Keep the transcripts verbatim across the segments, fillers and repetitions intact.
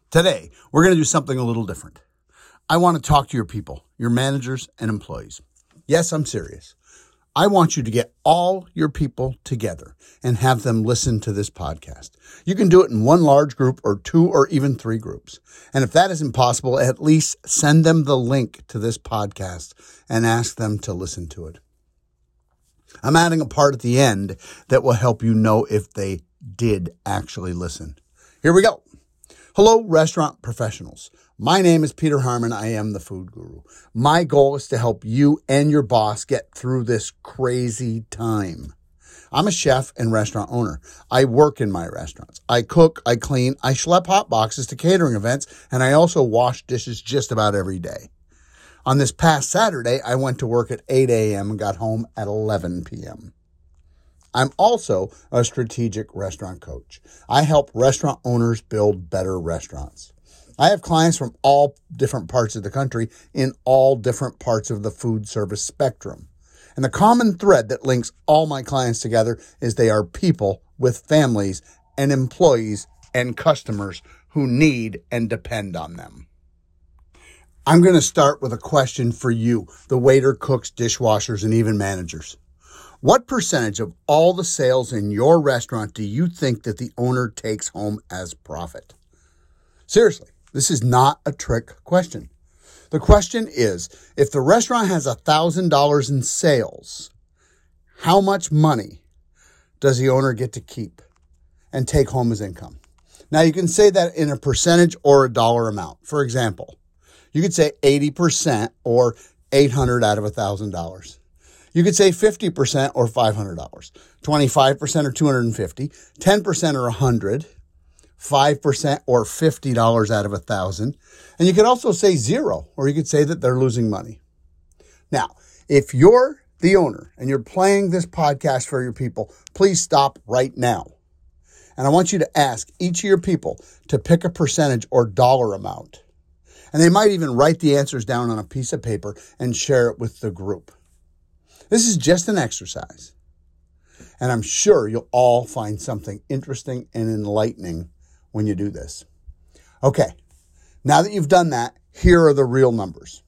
Today, we're going to do something a little different. I want to talk to your people, your managers and employees. Yes, I'm serious. I want you to get all your people together and have them listen to this podcast. You can do it in one large group or two or even three groups. And if that isn't possible, at least send them the link to this podcast and ask them to listen to it. I'm adding a part at the end that will help you know if they did actually listen. Here we go. Hello, restaurant professionals. My name is Peter Harmon. I am the Food Guru. My goal is to help you and your boss get through this crazy time. I'm a chef and restaurant owner. I work in my restaurants. I cook, I clean, I schlep hot boxes to catering events, and I also wash dishes just about every day. On this past Saturday, I went to work at eight a.m. and got home at eleven p.m. I'm also a strategic restaurant coach. I help restaurant owners build better restaurants. I have clients from all different parts of the country in all different parts of the food service spectrum. And the common thread that links all my clients together is they are people with families and employees and customers who need and depend on them. I'm going to start with a question for you, the waiter, cooks, dishwashers, and even managers. What percentage of all the sales in your restaurant do you think that the owner takes home as profit? Seriously, this is not a trick question. The question is, if the restaurant has one thousand dollars in sales, how much money does the owner get to keep and take home as income? Now, you can say that in a percentage or a dollar amount. For example, you could say eighty percent or eight hundred dollars out of one thousand dollars. You could say fifty percent or five hundred dollars, twenty-five percent or two hundred fifty dollars, ten percent or one hundred dollars, five percent or fifty dollars out of one thousand dollars. And you could also say zero, or you could say that they're losing money. Now, if you're the owner and you're playing this podcast for your people, please stop right now. And I want you to ask each of your people to pick a percentage or dollar amount. And they might even write the answers down on a piece of paper and share it with the group. This is just an exercise, and I'm sure you'll all find something interesting and enlightening when you do this. Okay, now that you've done that, here are the real numbers.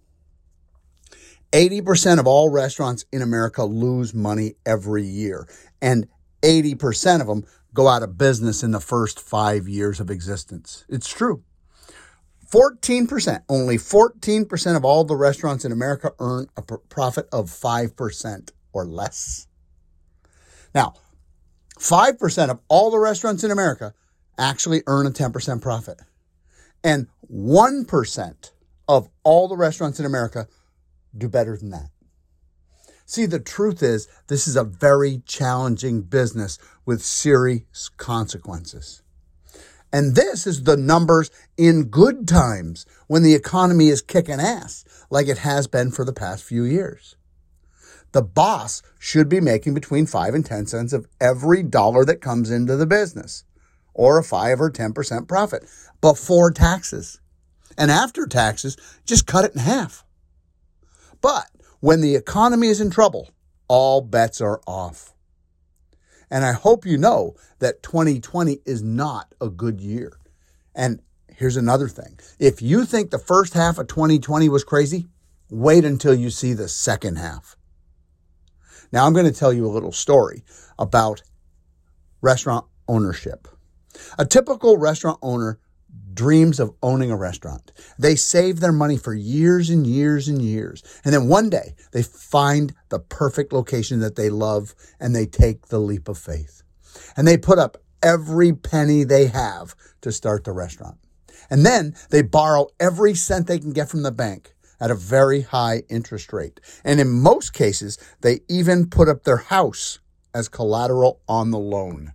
eighty percent of all restaurants in America lose money every year, and eighty percent of them go out of business in the first five years of existence. It's true. fourteen percent, only fourteen percent of all the restaurants in America earn a profit of five percent or less. Now, five percent of all the restaurants in America actually earn a ten percent profit. And one percent of all the restaurants in America do better than that. See, the truth is, this is a very challenging business with serious consequences. And this is the numbers in good times when the economy is kicking ass, like it has been for the past few years. The boss should be making between five and ten cents of every dollar that comes into the business, or a five or ten percent profit before taxes. And after taxes, just cut it in half. But when the economy is in trouble, all bets are off. And I hope you know that twenty twenty is not a good year. And here's another thing. If you think the first half of twenty twenty was crazy, wait until you see the second half. Now, I'm going to tell you a little story about restaurant ownership. A typical restaurant owner dreams of owning a restaurant. They save their money for years and years and years. And then one day they find the perfect location that they love and they take the leap of faith. And they put up every penny they have to start the restaurant. And then they borrow every cent they can get from the bank at a very high interest rate. And in most cases, they even put up their house as collateral on the loan.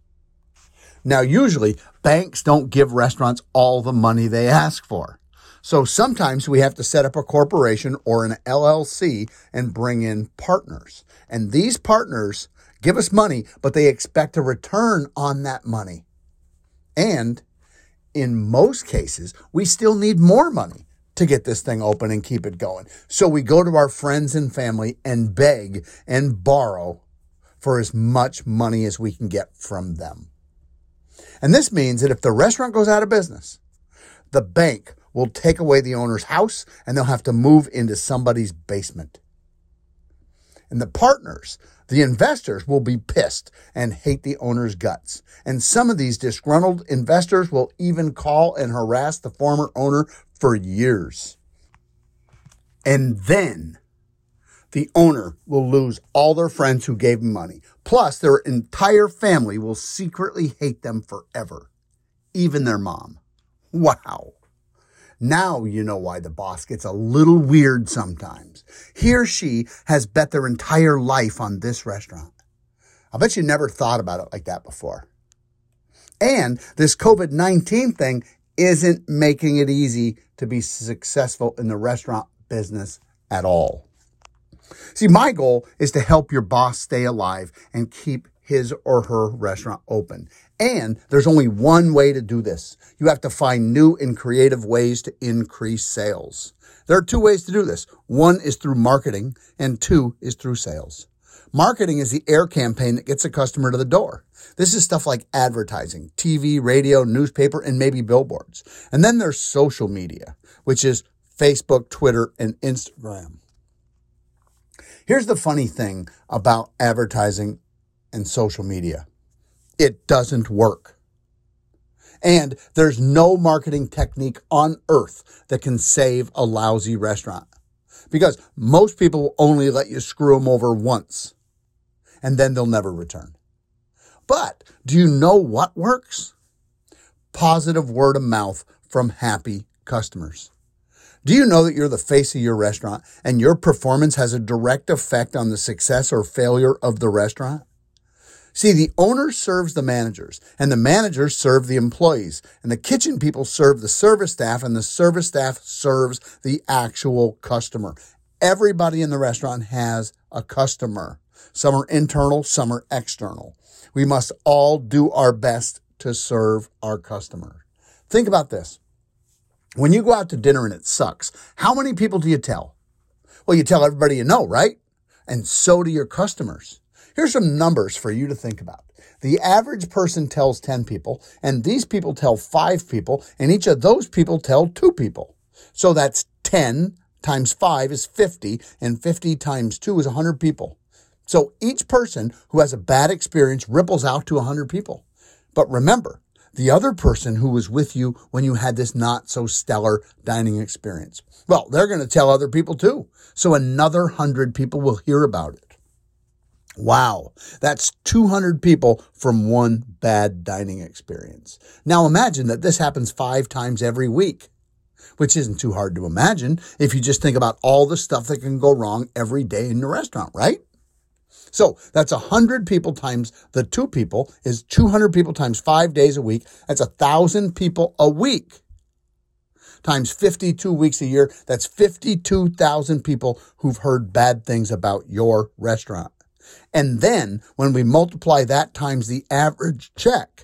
Now, usually, banks don't give restaurants all the money they ask for. So sometimes we have to set up a corporation or an L L C and bring in partners. And these partners give us money, but they expect a return on that money. And in most cases, we still need more money to get this thing open and keep it going. So we go to our friends and family and beg and borrow for as much money as we can get from them. And this means that if the restaurant goes out of business, the bank will take away the owner's house and they'll have to move into somebody's basement. And the partners, the investors, will be pissed and hate the owner's guts. And some of these disgruntled investors will even call and harass the former owner for years. And then the owner will lose all their friends who gave him money. Plus, their entire family will secretly hate them forever. Even their mom. Wow. Now you know why the boss gets a little weird sometimes. He or she has bet their entire life on this restaurant. I bet you never thought about it like that before. And this covid nineteen thing isn't making it easy to be successful in the restaurant business at all. See, my goal is to help your boss stay alive and keep his or her restaurant open. And there's only one way to do this. You have to find new and creative ways to increase sales. There are two ways to do this. One is through marketing, and two is through sales. Marketing is the air campaign that gets a customer to the door. This is stuff like advertising, T V, radio, newspaper, and maybe billboards. And then there's social media, which is Facebook, Twitter, and Instagram. Here's the funny thing about advertising and social media. It doesn't work. And there's no marketing technique on earth that can save a lousy restaurant. Because most people will only let you screw them over once. And then they'll never return. But do you know what works? Positive word of mouth from happy customers. Do you know that you're the face of your restaurant and your performance has a direct effect on the success or failure of the restaurant? See, the owner serves the managers, and the managers serve the employees, and the kitchen people serve the service staff, and the service staff serves the actual customer. Everybody in the restaurant has a customer. Some are internal, some are external. We must all do our best to serve our customer. Think about this. When you go out to dinner and it sucks, how many people do you tell? Well, you tell everybody you know, right? And so do your customers. Here's some numbers for you to think about. The average person tells ten people, and these people tell five people, and each of those people tell two people. So that's ten times five is fifty, and fifty times two is one hundred people. So each person who has a bad experience ripples out to one hundred people. But remember, the other person who was with you when you had this not so stellar dining experience, well, they're going to tell other people too. So another one hundred people will hear about it. Wow, that's two hundred people from one bad dining experience. Now imagine that this happens five times every week, which isn't too hard to imagine if you just think about all the stuff that can go wrong every day in your restaurant, right? So that's one hundred people times the two people is two hundred people times five days a week. That's one thousand people a week times fifty-two weeks a year. That's fifty-two thousand people who've heard bad things about your restaurant. And then when we multiply that times the average check,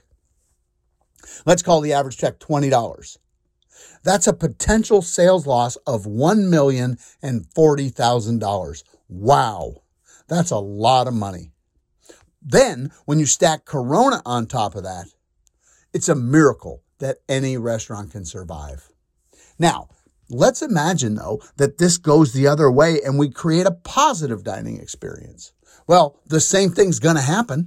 let's call the average check twenty dollars. That's a potential sales loss of one million forty thousand dollars. Wow, that's a lot of money. Then when you stack Corona on top of that, it's a miracle that any restaurant can survive. Now, let's imagine, though, that this goes the other way and we create a positive dining experience. Well, the same thing's going to happen.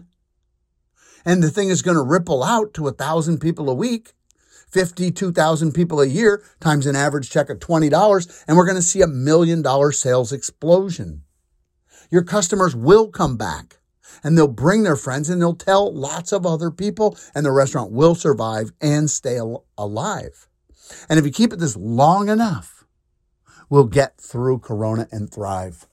And the thing is going to ripple out to one thousand people a week, fifty-two thousand people a year, times an average check of twenty dollars, and we're going to see a million dollar sales explosion. Your customers will come back, and they'll bring their friends, and they'll tell lots of other people, and the restaurant will survive and stay al- alive. And if you keep it this long enough, we'll get through Corona and thrive.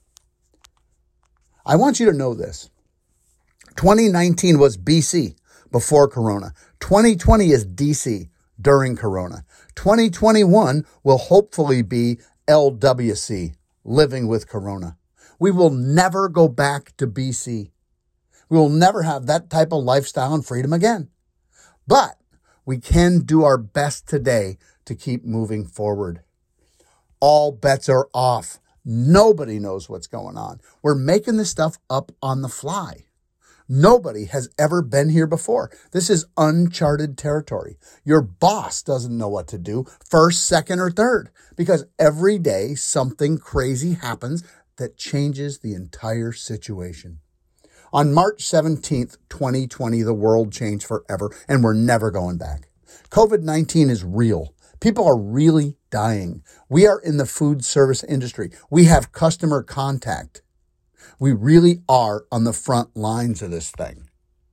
I want you to know this. twenty nineteen was B C, before Corona. twenty twenty is D C, during Corona. twenty twenty-one will hopefully be L W C, living with Corona. We will never go back to B C. We will never have that type of lifestyle and freedom again. But we can do our best today to keep moving forward. All bets are off. Nobody knows what's going on. We're making this stuff up on the fly. Nobody has ever been here before. This is uncharted territory. Your boss doesn't know what to do, first, second, or third, because every day something crazy happens that changes the entire situation. On March seventeenth, twenty twenty, the world changed forever, and we're never going back. COVID nineteen is real. People are really dying. We are in the food service industry. We have customer contact. We really are on the front lines of this thing.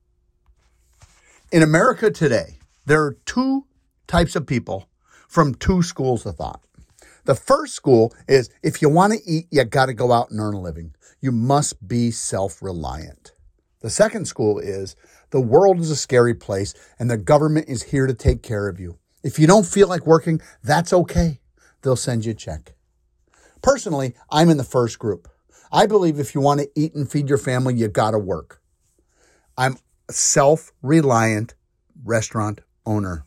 In America today, there are two types of people from two schools of thought. The first school is, if you want to eat, you got to go out and earn a living. You must be self-reliant. The second school is, the world is a scary place and the government is here to take care of you. If you don't feel like working, that's okay. They'll send you a check. Personally, I'm in the first group. I believe if you want to eat and feed your family, you got to work. I'm a self-reliant restaurant owner.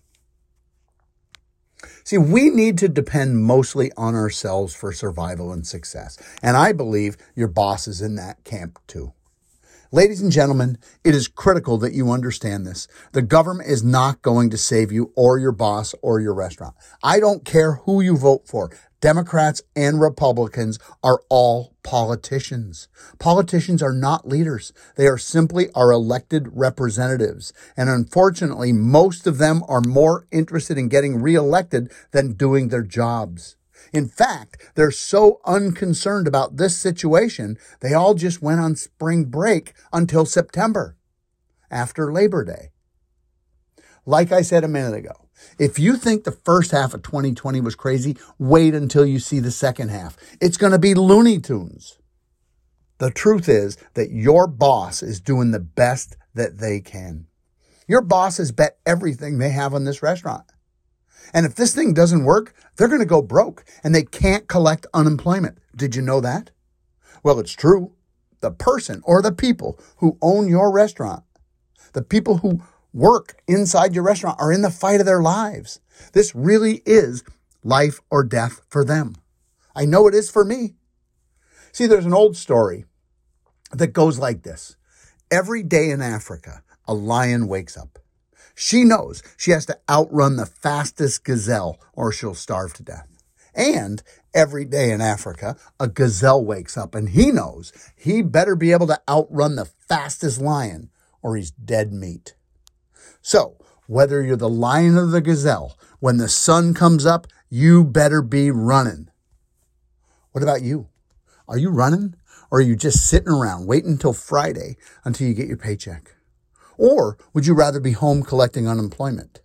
See, we need to depend mostly on ourselves for survival and success. And I believe your boss is in that camp too. Ladies and gentlemen, it is critical that you understand this. The government is not going to save you or your boss or your restaurant. I don't care who you vote for. Democrats and Republicans are all politicians. Politicians are not leaders. They are simply our elected representatives. And unfortunately, most of them are more interested in getting reelected than doing their jobs. In fact, they're so unconcerned about this situation, they all just went on spring break until September, after Labor Day. Like I said a minute ago, if you think the first half of twenty twenty was crazy, wait until you see the second half. It's going to be Looney Tunes. The truth is that your boss is doing the best that they can. Your boss has bet everything they have on this restaurant. And if this thing doesn't work, they're going to go broke and they can't collect unemployment. Did you know that? Well, it's true. The person or the people who own your restaurant, the people who work inside your restaurant, are in the fight of their lives. This really is life or death for them. I know it is for me. See, there's an old story that goes like this. Every day in Africa, a lion wakes up. She knows she has to outrun the fastest gazelle or she'll starve to death. And every day in Africa, a gazelle wakes up and he knows he better be able to outrun the fastest lion or he's dead meat. So, whether you're the lion or the gazelle, when the sun comes up, you better be running. What about you? Are you running? Or are you just sitting around waiting until Friday until you get your paycheck? Or would you rather be home collecting unemployment?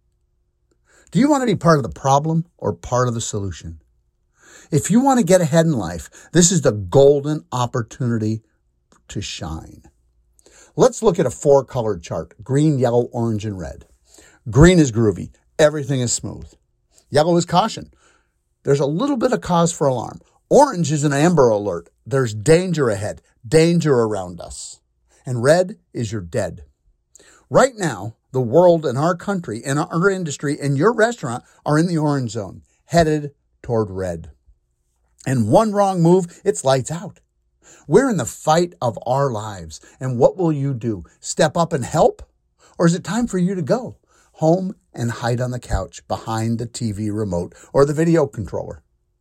Do you want to be part of the problem or part of the solution? If you want to get ahead in life, this is the golden opportunity to shine. Let's look at a four-colored chart: green, yellow, orange, and red. Green is groovy. Everything is smooth. Yellow is caution. There's a little bit of cause for alarm. Orange is an amber alert. There's danger ahead, danger around us. And red is you're dead. Right now, the world and our country and our industry and your restaurant are in the orange zone, headed toward red. And one wrong move, it's lights out. We're in the fight of our lives. And what will you do? Step up and help? Or is it time for you to go home and hide on the couch behind the T V remote or the video controller?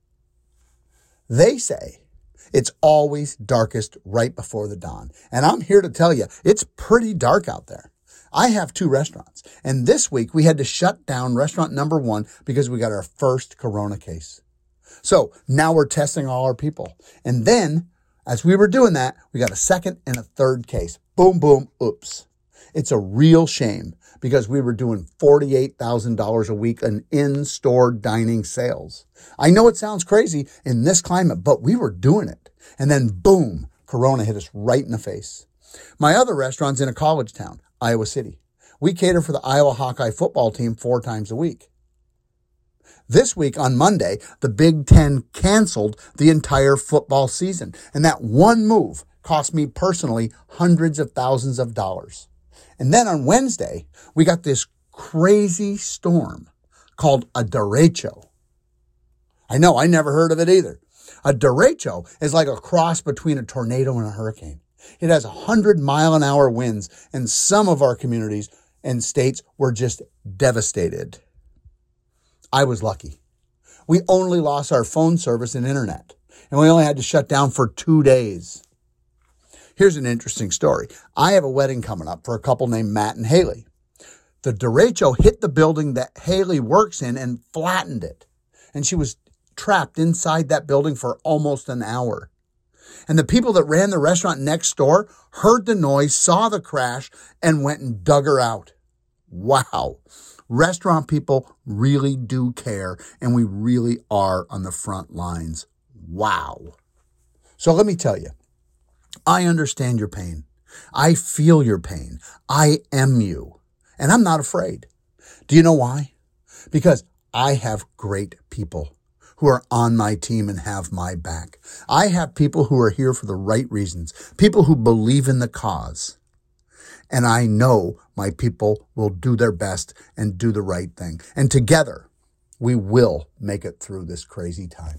They say it's always darkest right before the dawn. And I'm here to tell you, it's pretty dark out there. I have two restaurants. And this week we had to shut down restaurant number one because we got our first corona case. So now we're testing all our people. And then as we were doing that, we got a second and a third case. Boom, boom, oops. It's a real shame because we were doing forty-eight thousand dollars a week in in-store dining sales. I know it sounds crazy in this climate, but we were doing it. And then boom, Corona hit us right in the face. My other restaurant's in a college town, Iowa City. We cater for the Iowa Hawkeye football team four times a week. This week on Monday, the Big Ten canceled the entire football season. And that one move cost me personally hundreds of thousands of dollars. And then on Wednesday, we got this crazy storm called a derecho. I know, I never heard of it either. A derecho is like a cross between a tornado and a hurricane. It has one hundred mile an hour winds, and some of our communities and states were just devastated. I was lucky. We only lost our phone service and internet, and we only had to shut down for two days. Here's an interesting story. I have a wedding coming up for a couple named Matt and Haley. The derecho hit the building that Haley works in and flattened it, and she was trapped inside that building for almost an hour. And the people that ran the restaurant next door heard the noise, saw the crash, and went and dug her out. Wow. Restaurant people really do care, and we really are on the front lines. Wow. So let me tell you, I understand your pain. I feel your pain. I am you, and I'm not afraid. Do you know why? Because I have great people who are on my team and have my back. I have people who are here for the right reasons, people who believe in the cause. And I know my people will do their best and do the right thing. And together, we will make it through this crazy time.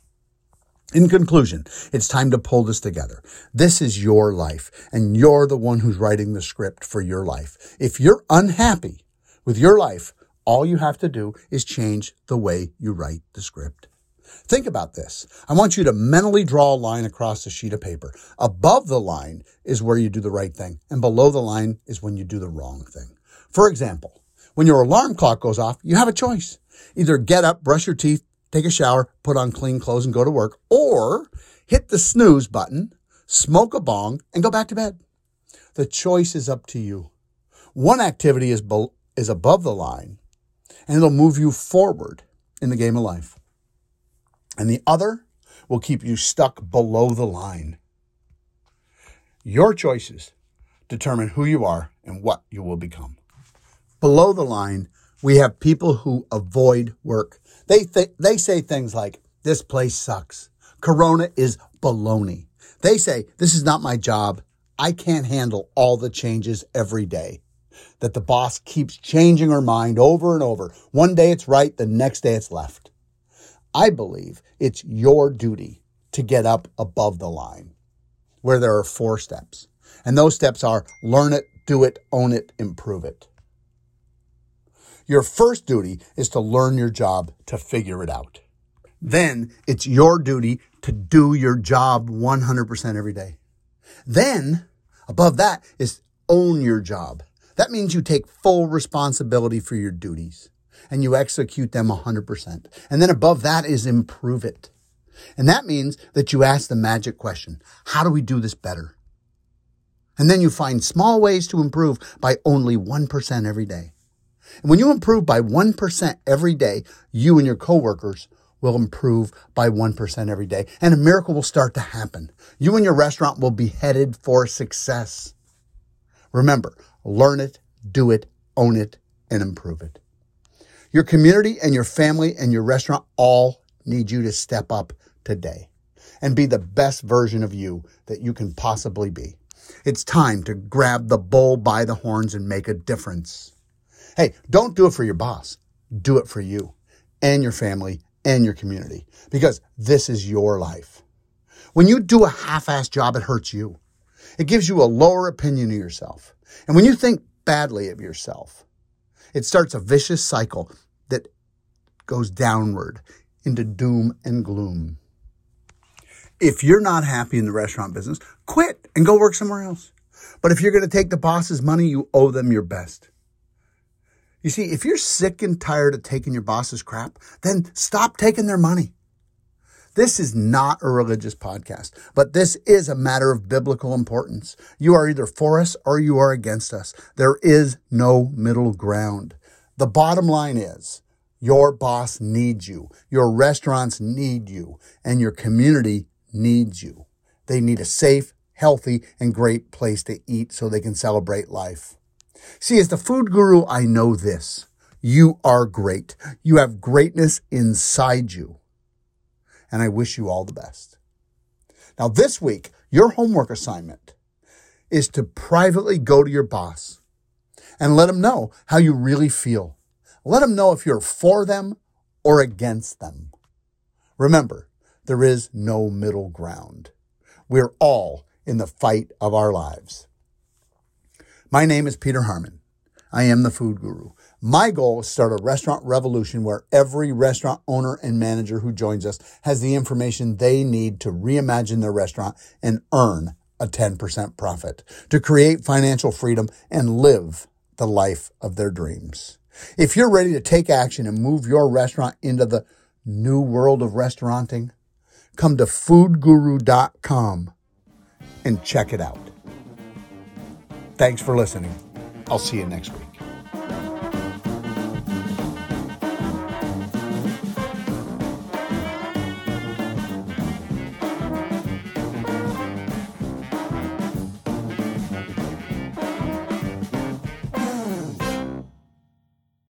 In conclusion, it's time to pull this together. This is your life, and you're the one who's writing the script for your life. If you're unhappy with your life, all you have to do is change the way you write the script. Think about this. I want you to mentally draw a line across a sheet of paper. Above the line is where you do the right thing, and below the line is when you do the wrong thing. For example, when your alarm clock goes off, you have a choice. Either get up, brush your teeth, take a shower, put on clean clothes, and go to work, or hit the snooze button, smoke a bong, and go back to bed. The choice is up to you. One activity is, be- is above the line, and it'll move you forward in the game of life. And the other will keep you stuck below the line. Your choices determine who you are and what you will become. Below the line, we have people who avoid work. They th- they say things like, this place sucks. Corona is baloney. They say, this is not my job. I can't handle all the changes every day. That the boss keeps changing her mind over and over. One day it's right, the next day it's left. I believe it's your duty to get up above the line, where there are four steps. And those steps are learn it, do it, own it, improve it. Your first duty is to learn your job, to figure it out. Then it's your duty to do your job one hundred percent every day. Then, above that, is own your job. That means you take full responsibility for your duties and you execute them one hundred percent. And then above that is improve it. And that means that you ask the magic question, how do we do this better? And then you find small ways to improve by only one percent every day. And when you improve by one percent every day, you and your coworkers will improve by one percent every day. And a miracle will start to happen. You and your restaurant will be headed for success. Remember, learn it, do it, own it, and improve it. Your community and your family and your restaurant all need you to step up today and be the best version of you that you can possibly be. It's time to grab the bull by the horns and make a difference. Hey, don't do it for your boss. Do it for you and your family and your community, because this is your life. When you do a half-assed job, it hurts you. It gives you a lower opinion of yourself. And when you think badly of yourself, it starts a vicious cycle that goes downward into doom and gloom. If you're not happy in the restaurant business, quit and go work somewhere else. But if you're going to take the boss's money, you owe them your best. You see, if you're sick and tired of taking your boss's crap, then stop taking their money. This is not a religious podcast, but this is a matter of biblical importance. You are either for us or you are against us. There is no middle ground. The bottom line is your boss needs you, your restaurants need you, and your community needs you. They need a safe, healthy, and great place to eat so they can celebrate life. See, as the food guru, I know this. You are great. You have greatness inside you. And I wish you all the best. Now, this week, your homework assignment is to privately go to your boss and let them know how you really feel. Let them know if you're for them or against them. Remember, there is no middle ground. We're all in the fight of our lives. My name is Peter Harmon. I am the Food Guru. My goal is to start a restaurant revolution where every restaurant owner and manager who joins us has the information they need to reimagine their restaurant and earn a ten percent profit, to create financial freedom and live the life of their dreams. If you're ready to take action and move your restaurant into the new world of restauranting, come to food guru dot com and check it out. Thanks for listening. I'll see you next week.